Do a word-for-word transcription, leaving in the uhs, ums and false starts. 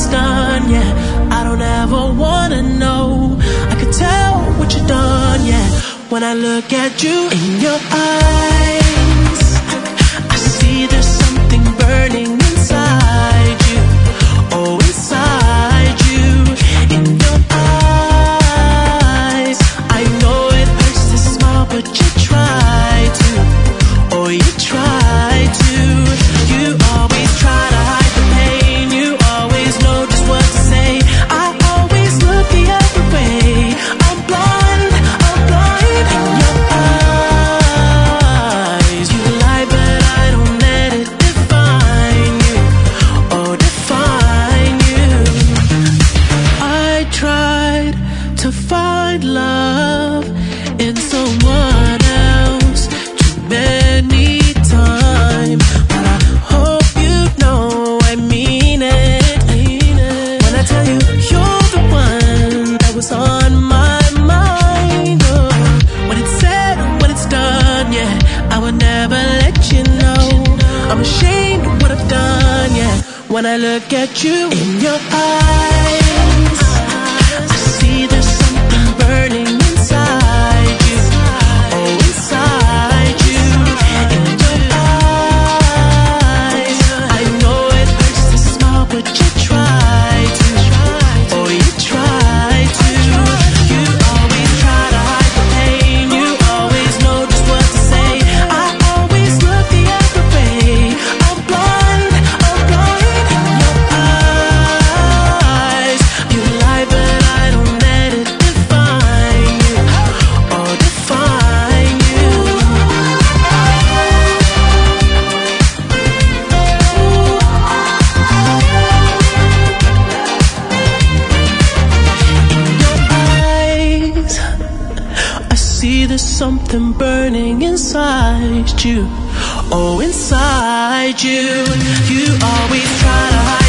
it's done, yeah. I don't ever wanna know. I can tell what you've done, yeah. When I look at you in your eyes, I see there's something burning inside you. Oh, inside you. In your eyes, I know it hurts to smile, but you try to. Oh, you try to. You always try to hide the pain. You always know just what to say. I always look the other way. I'm blind, I'm blind in your eyes. You lie, but I don't let it define you. Oh, define you. I tried to find love in someone else too many times, but I hope you know I mean it. When I tell you you're the one that was on my mind, oh, when it's said, when it's done, yeah, I would never let you know. I'm ashamed of what I've done, yeah. When I look at you in your eyes, I see there's something burning inside you. Oh, inside you. In your eyes, I know it hurts to smile, but you try to. Oh, you try to. You always try to hide the pain. You always know just what to say. I always look the other way. I'm blind, I'm blind in your eyes. You lie, but I don't let it define you. Oh, define you. In your eyes, I see there's something burning inside you. Oh, inside you. You always try to hide